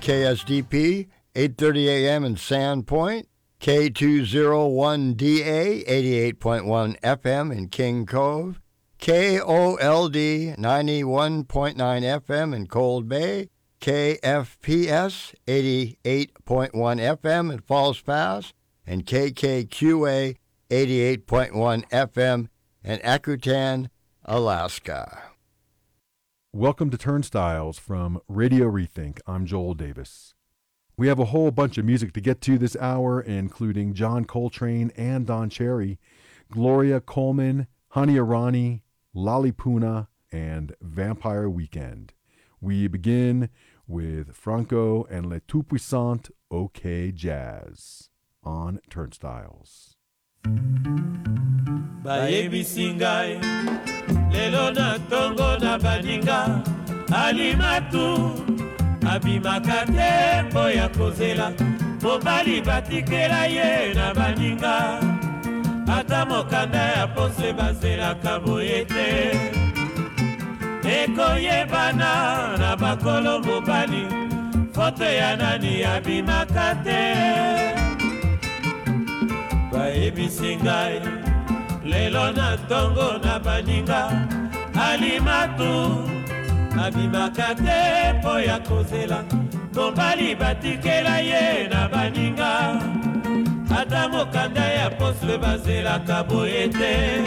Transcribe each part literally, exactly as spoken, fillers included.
K S D P, eight thirty a.m. in Sandpoint, K two oh one D A, eighty-eight point one F M in King Cove, K O L D, ninety-one point nine F M in Cold Bay, K F P S, eighty-eight point one F M in Falls Pass, and K K Q A, eighty-eight point one F M in Akutan, Alaska. Welcome to Turnstiles from Radio Rethink. I'm Joel Davis. We have a whole bunch of music to get to this hour, including John Coltrane and Don Cherry, Gloria Coleman, Hani Arani, Lalipuna, and Vampire Weekend. We begin with Franco and Le Tout-Puissant OK Jazz on Turnstiles. Bayebisi ngai lelo na tongo na baninga alimatu abimaka te mpo ya kozela mobali batikela ye na baninga ata mokanda ya pose bazelaka boye te ekoyebana na bakolo mobali foto ya nani abimaka te bayebisi ngai lelo na tongo na baninga alimatu abimaka te mpo ya kozela mobali batikela ye na baninga ata mokanda ya posle bazelaka boye te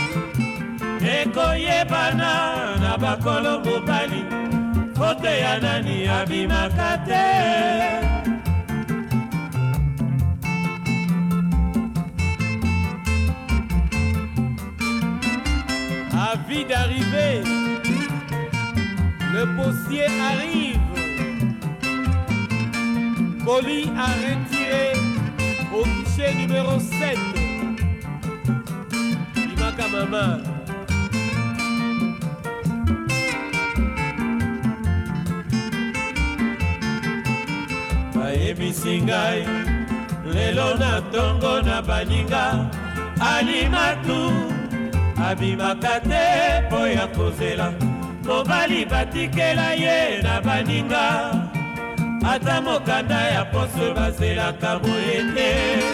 ekoyebana na bakolo mobali foto ya nani abimaka te. Avis d'arrivée, le postier arrive, colis à retirer au guichet numéro sept. Imaka mama. Bayebisi ngai lelo na tongo na baninga alimatu abimaka te mpo ya kozela mobali batikela ye na baninga ata mokanda ya poso bazelaka boye te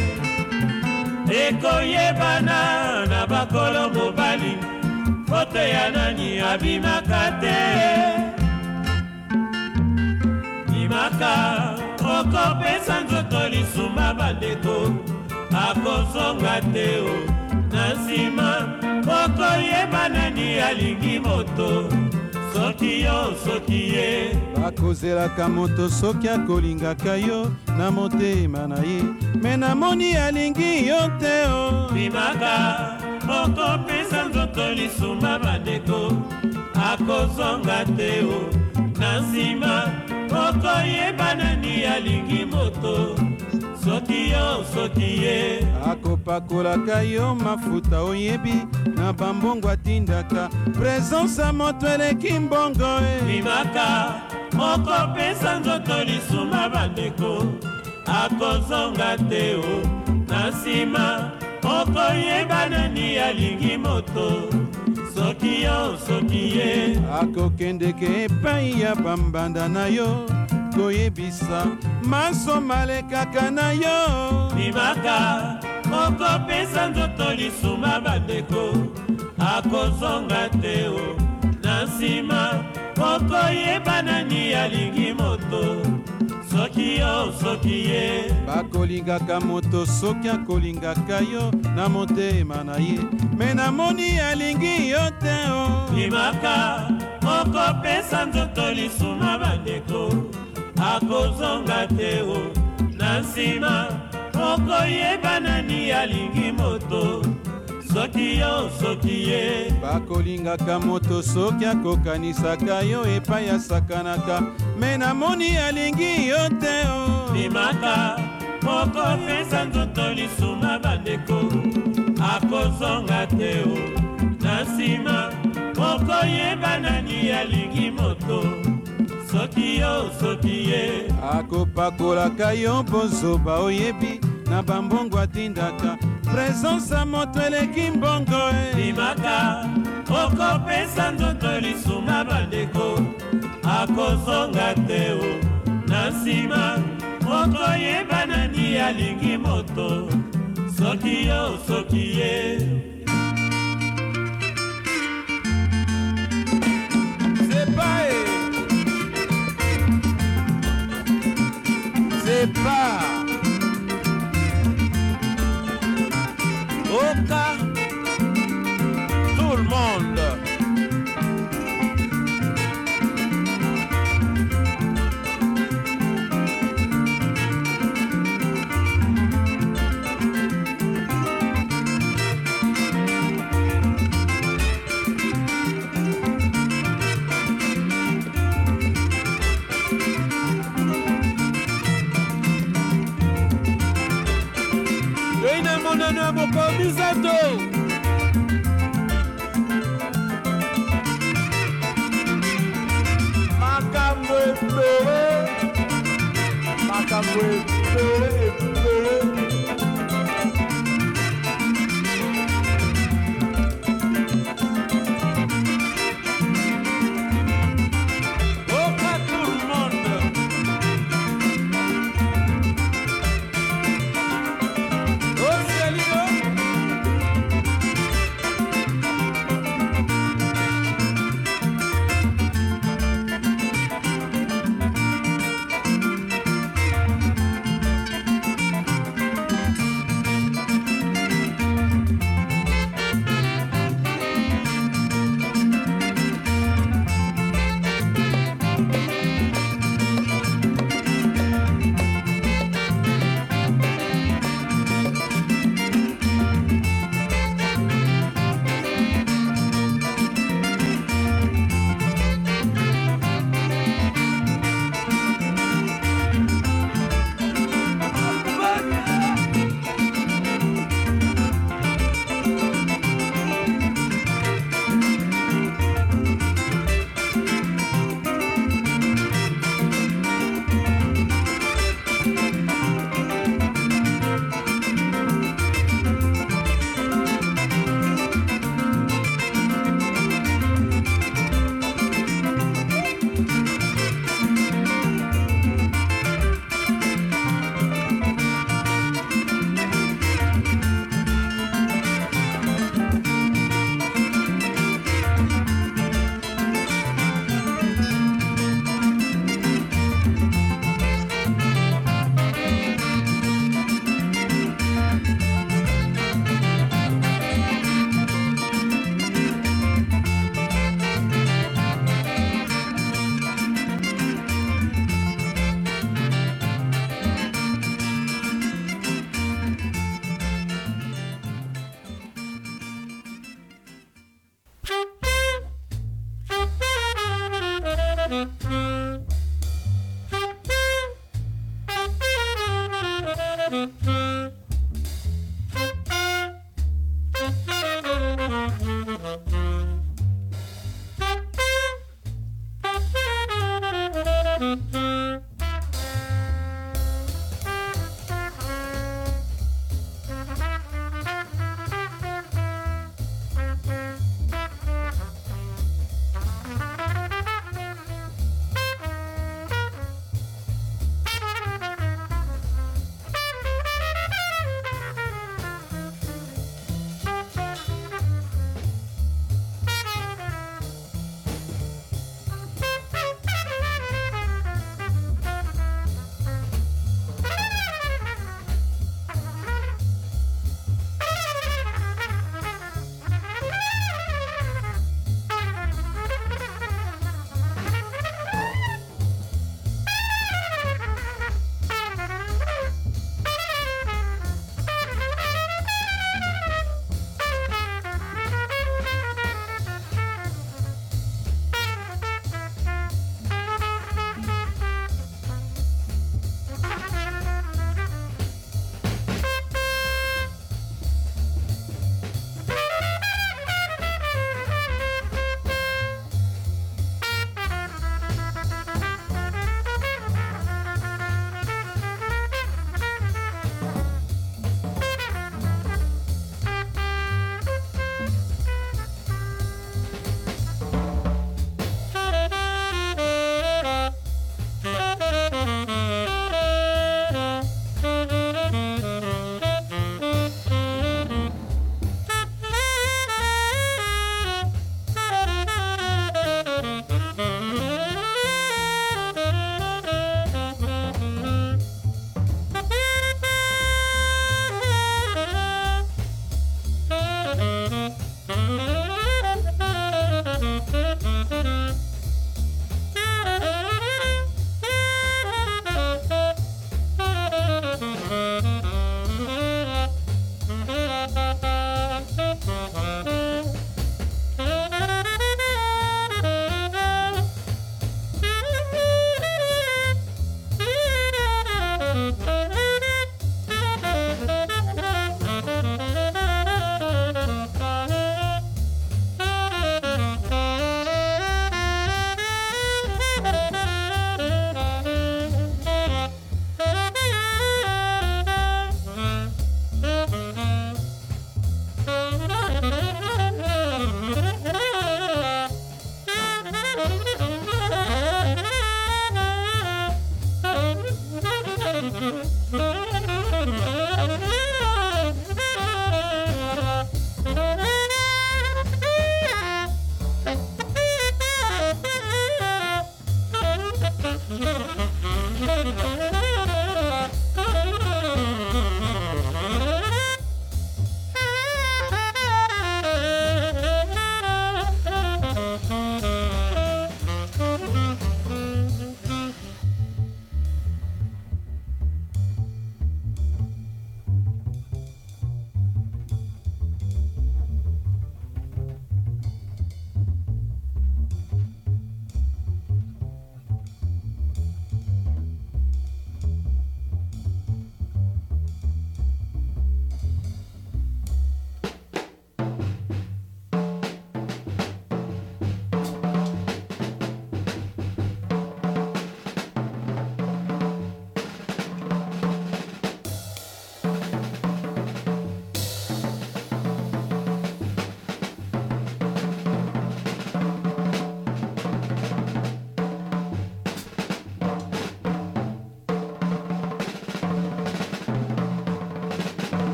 ekoyebana na bakolo mobali foto ya nani abimaka te imaka okopesa nzoto lisumba bandeko akozonga te o na nsima okoyeba nani alingi moto soki yo soki ye bakozelaka moto soki akolingaka yo na motema na ye me namoni alingi yo te o bimaka okopesa nzoto lisumba bandeko akozonga te o na nsima okoyeba nani alingi moto soki yo soki ye akopakolaka yo mafuta oyebi na bambongo atindaka presence ya moto eleki mbongo e bimaka okopesa nzoto lisuma bandeko akozonga te o na nsima okoyeba nani alingi moto soki yo soki ye akokendeke epai ya bambanda na yo koyebisa maso malekaka na yo bimaka okopesa nzoto lisuma bandeko akozonga te o na nsima okoyeba nani alingi moto soki yo soki ye bakolingaka moto soki akolingaka yo na motema na ye me namoni alingi yo te o bimaka okopesa nzoto lisuma bandeko akozonga te o na nsima okoyeba nani alingi moto soki yo soki ye bakolingaka moto soki akokanisaka yo epai asakanaka me namoni alingi yo te o bimaka okopesa nzoto lisuma bandeko akozonga te o na nsima okoyeba nani alingi moto soki yo soki ye akopakolaka yo bozoba oyebi na bambongo atindaka presence ya moto eleki mbongo e bimaka okopesa nzoto lisuma bandeko akozonga te o na nsima okoyeba nani alingi moto soki yo soki ye. C'est pas C'est pas Oka tout le monde. Mokomizato makambo ebele makambo ebele ebele oka tout le monde. Oh Célio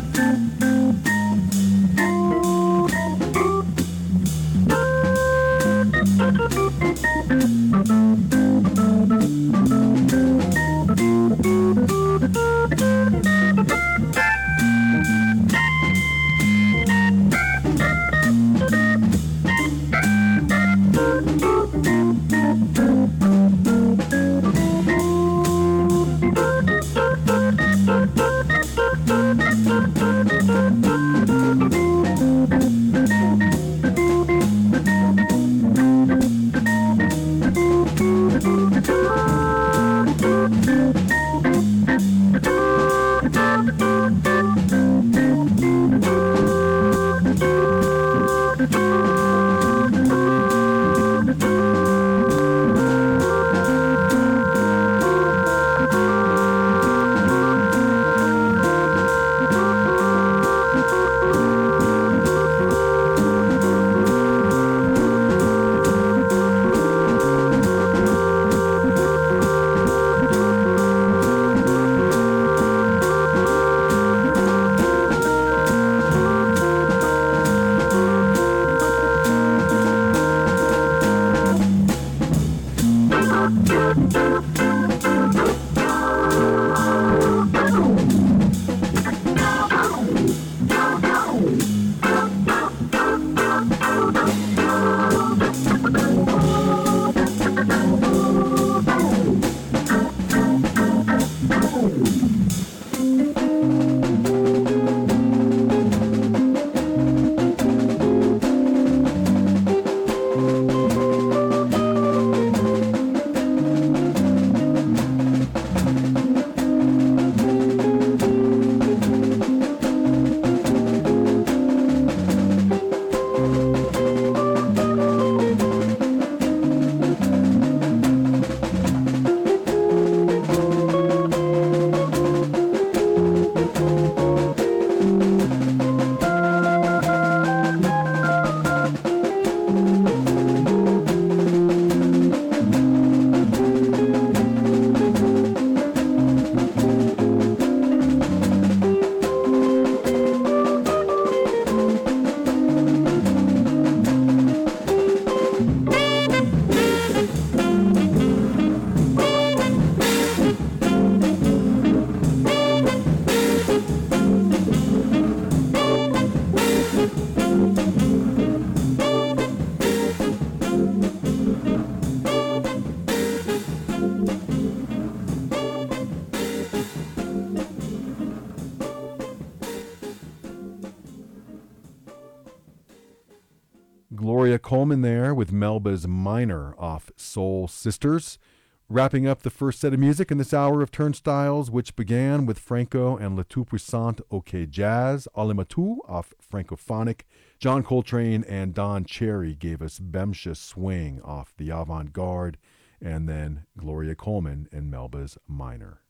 Gloria Coleman there with Melba's Minor off Soul Sisters. Wrapping up the first set of music in this hour of Turnstiles, which began with Franco and Le Tout Puissant OK Jazz, Alimatu off Francophonic. John Coltrane and Don Cherry gave us Bemsha Swing off the Avant Garde, and then Gloria Coleman and Melba's Minor.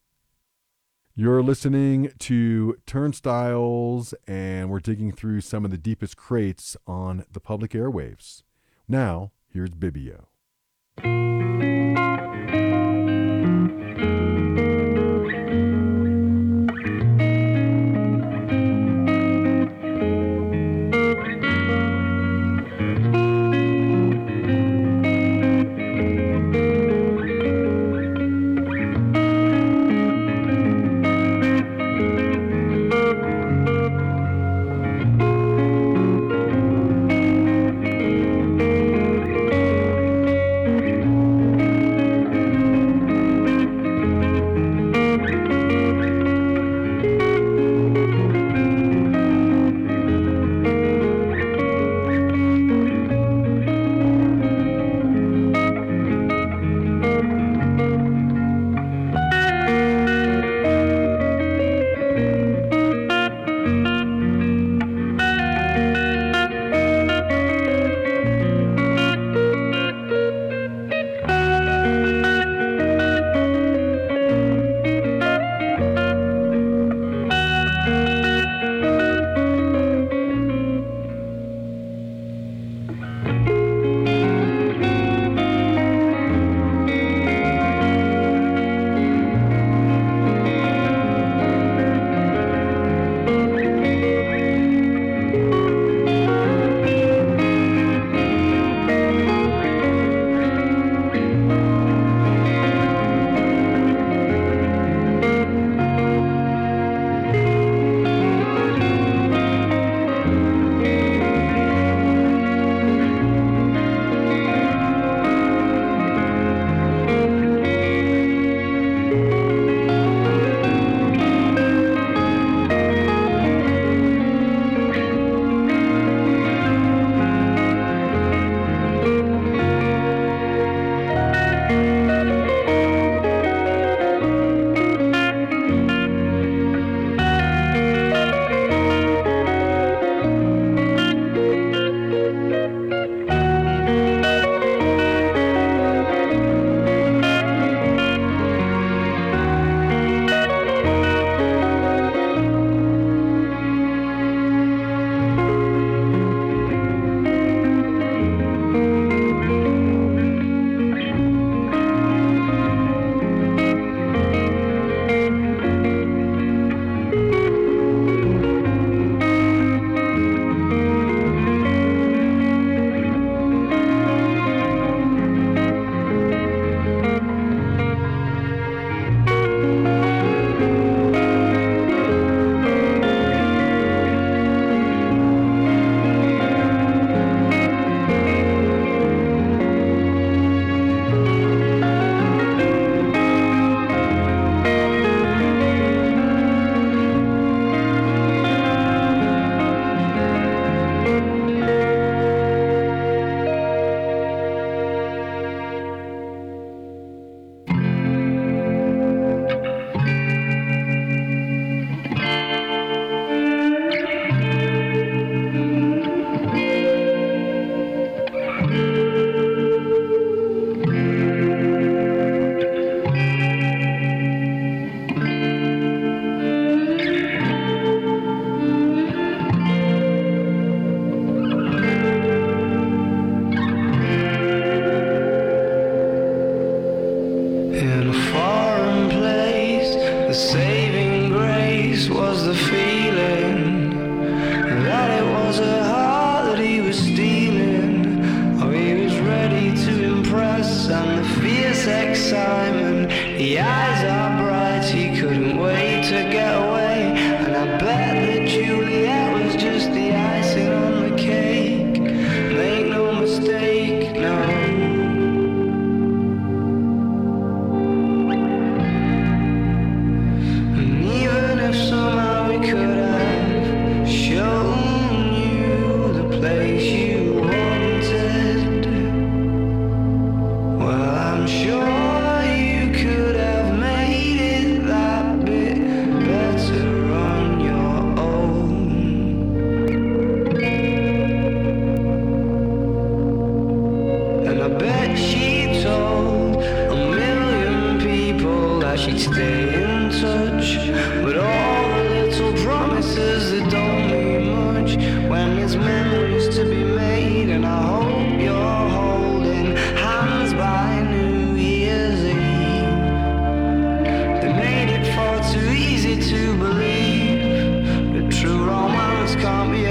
You're listening to Turnstiles, and we're digging through some of the deepest crates on the public airwaves. Now, here's Bibio.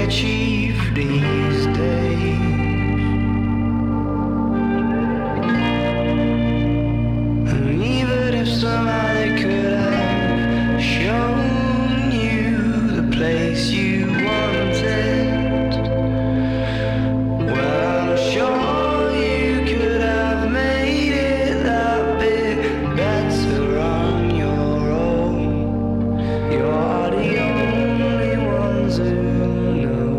achieve these days. And even if somehow they could have shown you the place you wanted, well, I'm sure you could have made it that bit better on your own. You're the only ones who know.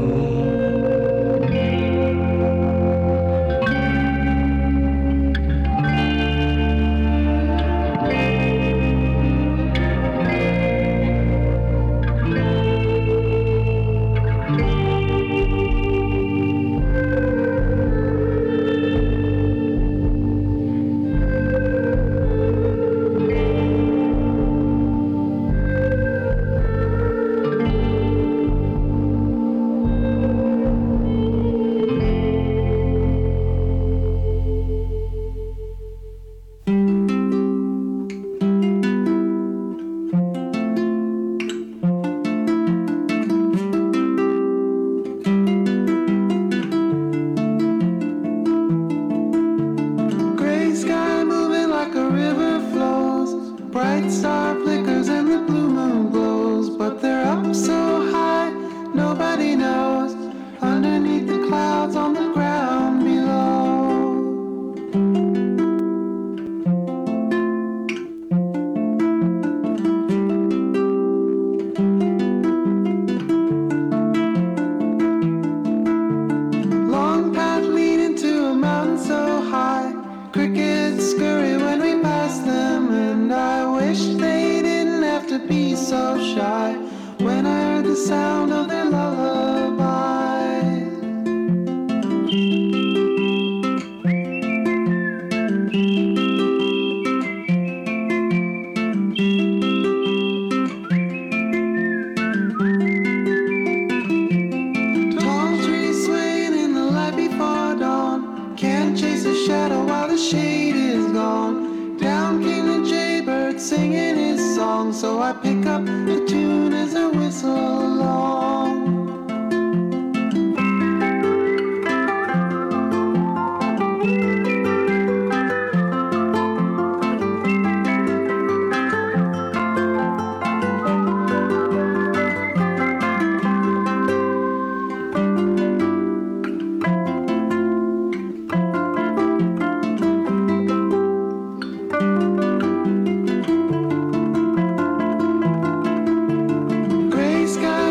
Gray sky moving like a river flows, bright star flickers and the blue moon glows, but they're up so high, nobody knows, underneath the clouds on the ground below. Long path leading to a mountain so high, crickets scurry when we pass them, and I wish they didn't have to be so shy when I heard the sound of their lullaby. Tall trees swaying in the light before dawn, can't chase a shadow while the shade is gone. Down came the jaybird singing his song, so I pick up the tune as I whistle along. Gray sky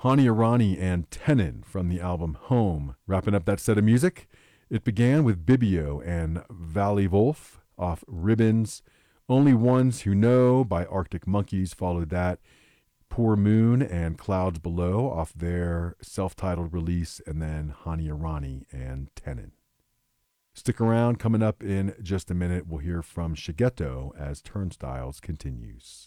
Hani Arani and Tenon from the album Home. Wrapping up that set of music, it began with Bibio and Valley Wolf off Ribbons. Only Ones Who Know by Arctic Monkeys followed that. Poor Moon and Clouds Below off their self-titled release, and then Hani Arani and Tenon. Stick around. Coming up in just a minute, we'll hear from Shigeto as Turnstiles continues.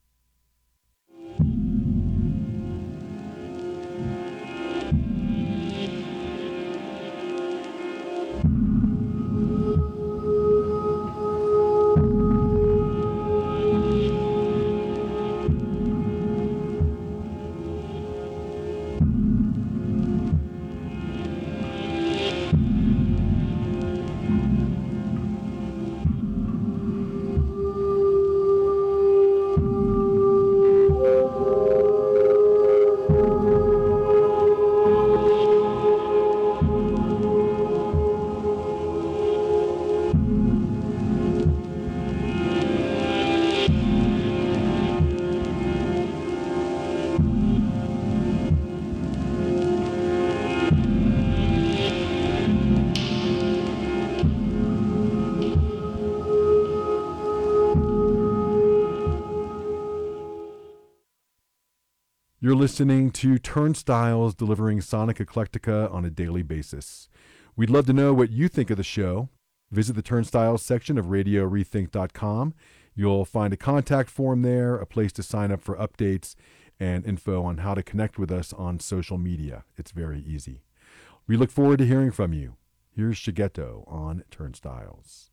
You're listening to Turnstiles, delivering Sonic Eclectica on a daily basis. We'd love to know what you think of the show. Visit the Turnstiles section of radio rethink dot com. You'll find a contact form there, a place to sign up for updates, and info on how to connect with us on social media. It's very easy. We look forward to hearing from you. Here's Shigeto on Turnstiles.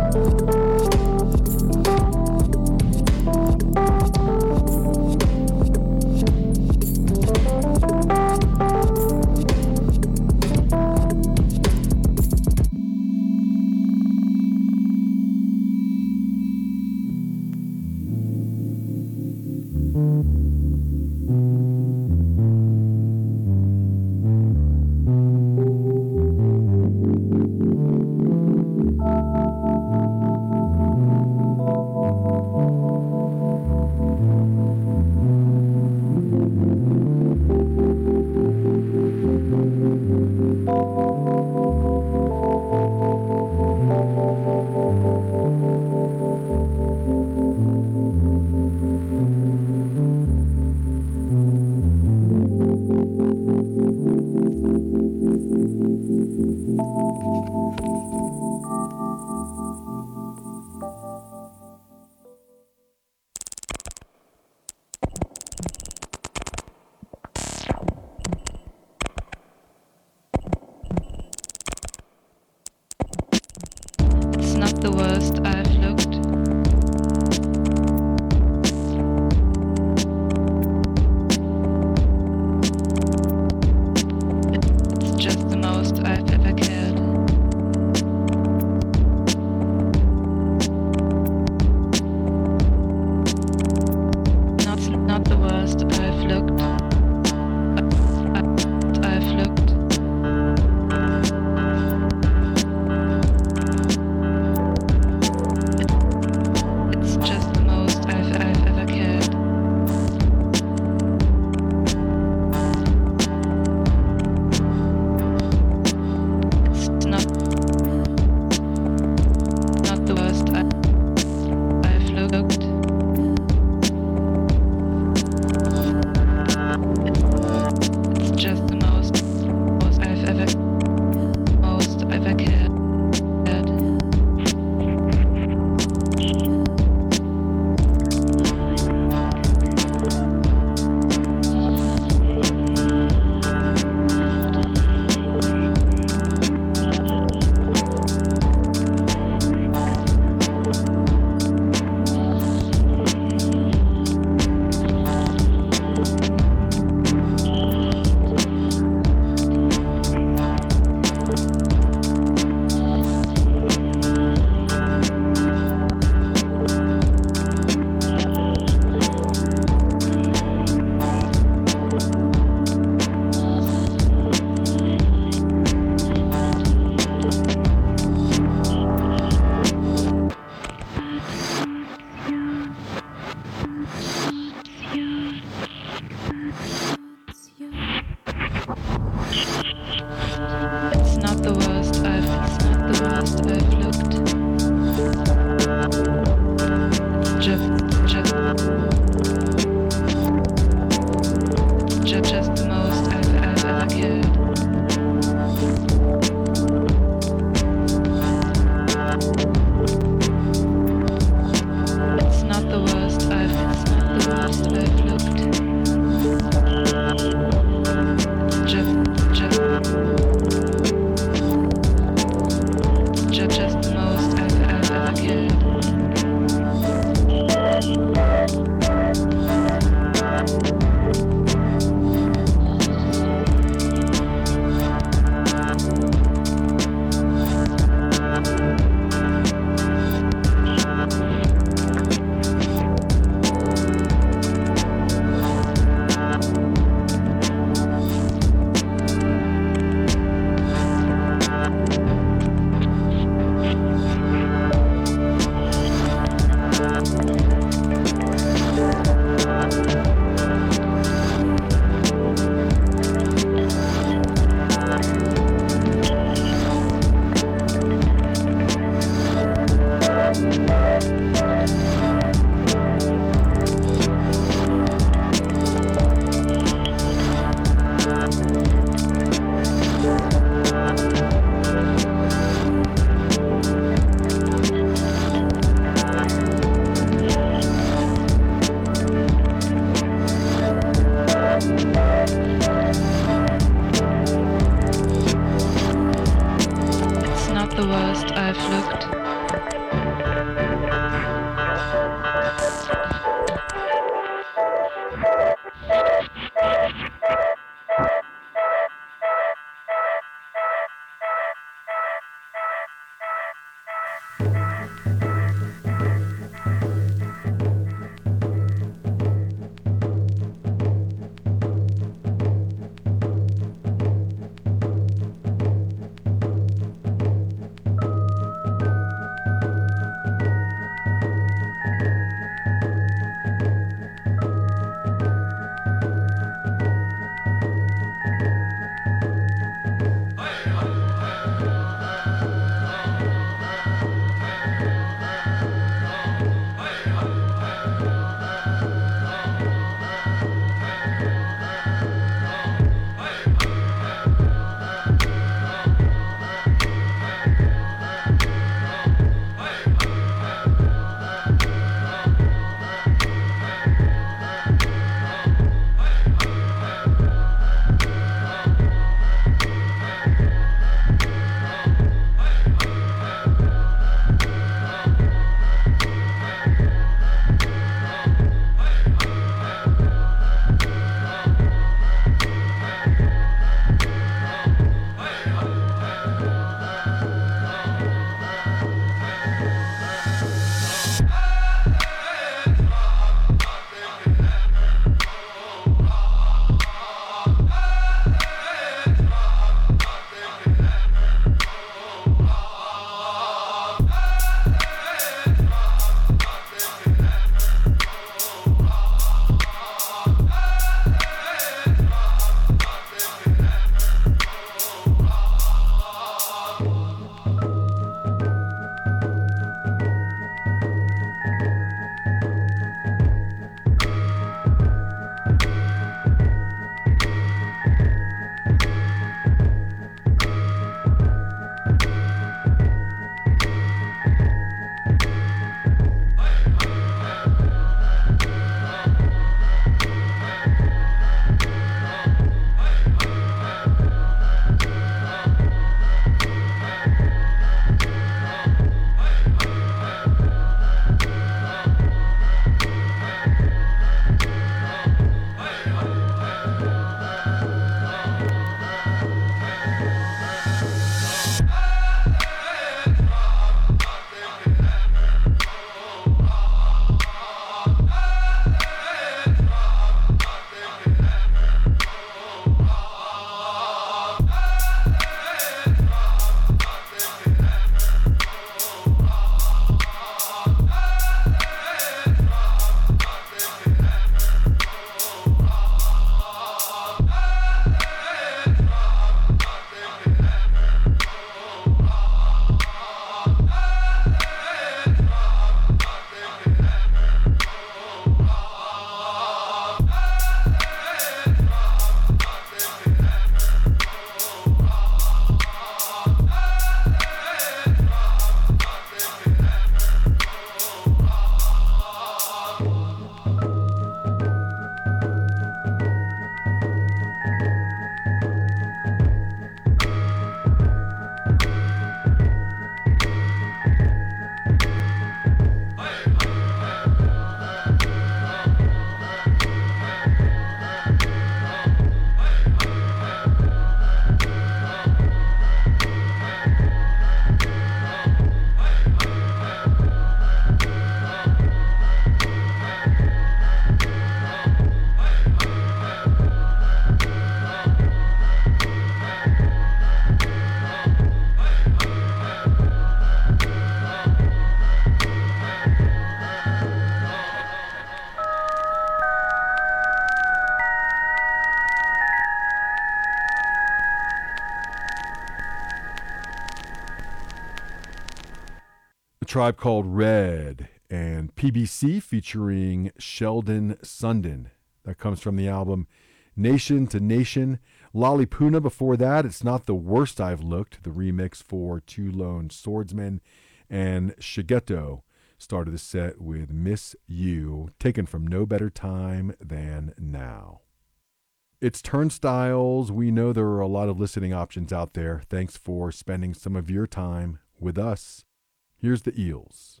Tribe Called Red and P B C featuring Sheldon Sundin. That comes from the album Nation to Nation. Lollipuna before that, It's Not the Worst I've Looked, the remix for Two Lone Swordsmen. And Shigeto started the set with Miss You, taken from No Better Time Than Now. It's Turnstiles. We know there are a lot of listening options out there. Thanks for spending some of your time with us. Here's the Eels.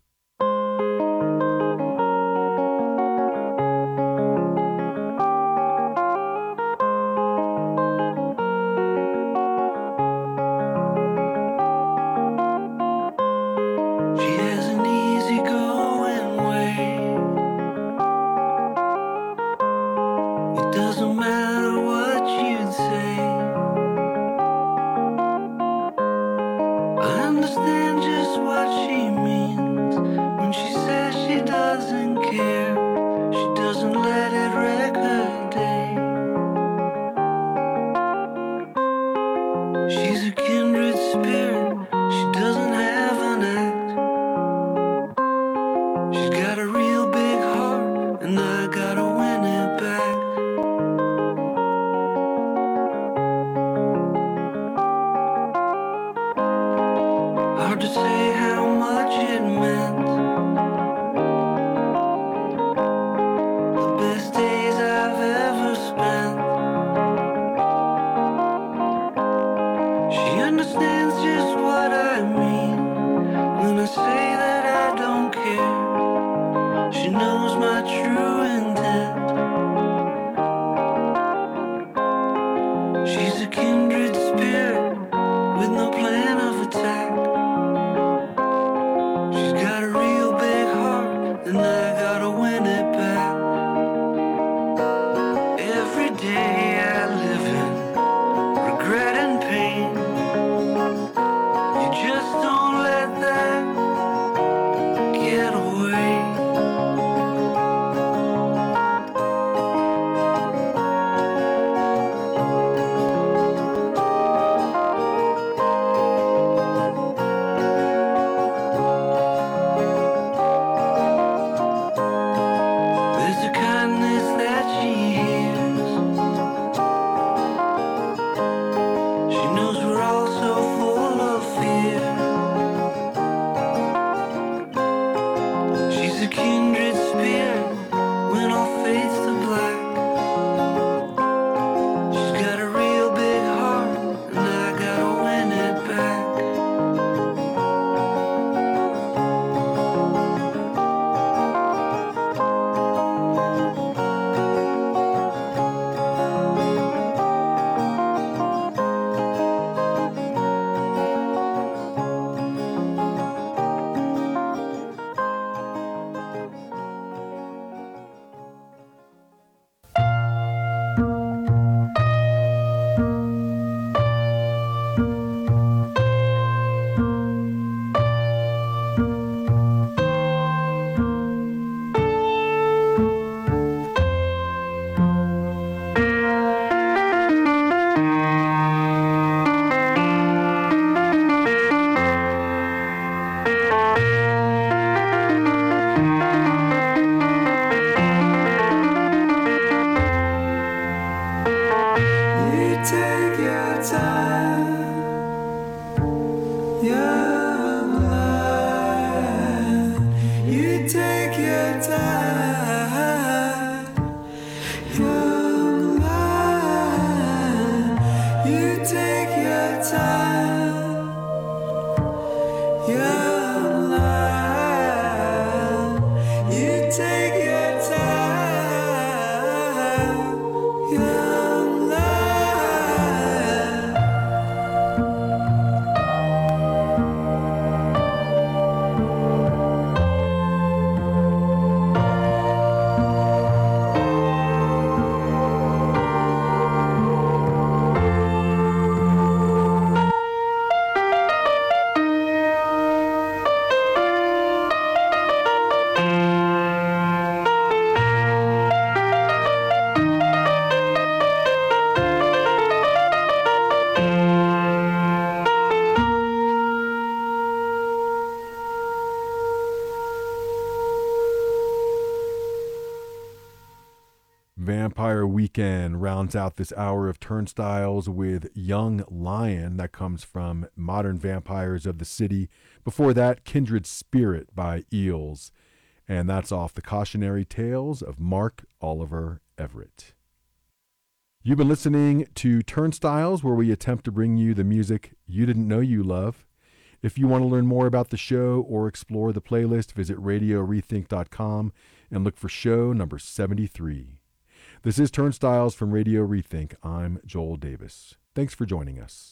Vampire Weekend rounds out this hour of Turnstiles with Young Lion. That comes from Modern Vampires of the City. Before that, Kindred Spirit by Eels. And that's off the Cautionary Tales of Mark Oliver Everett. You've been listening to Turnstiles, where we attempt to bring you the music you didn't know you love. If you want to learn more about the show or explore the playlist, visit radio rethink dot com and look for show number seventy-three. This is Turnstiles from Radio Rethink. I'm Joel Davis. Thanks for joining us.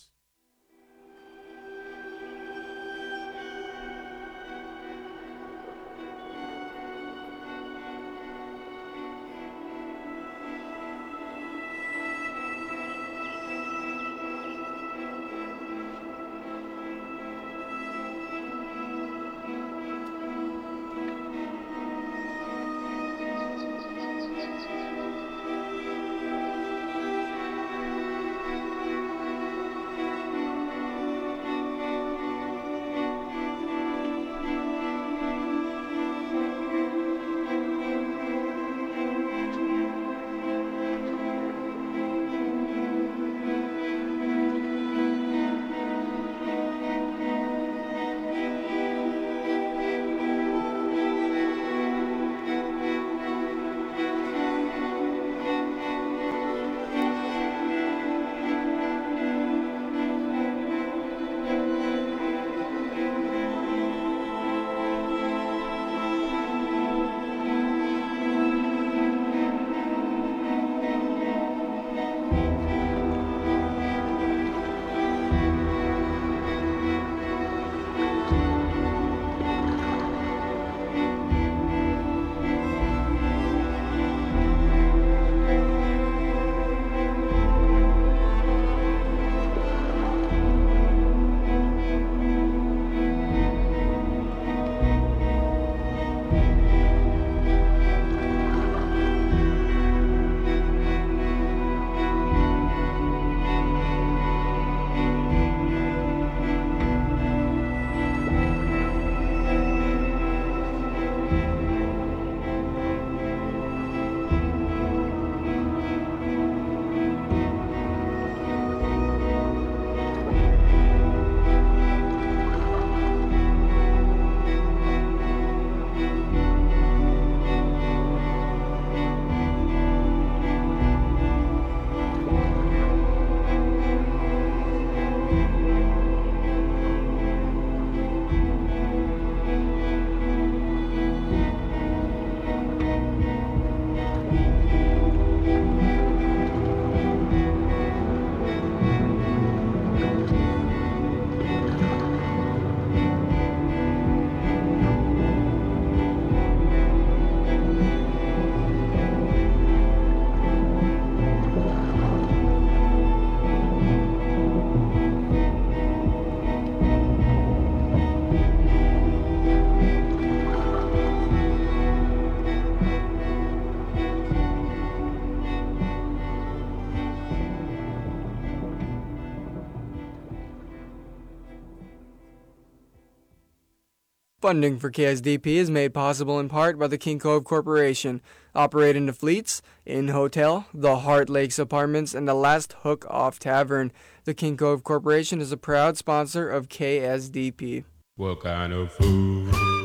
Funding for K S D P is made possible in part by the King Cove Corporation, operating the Fleets, Inn Hotel, the Heart Lakes Apartments, and the Last Hook Off Tavern. The King Cove Corporation is a proud sponsor of K S D P. What kind of food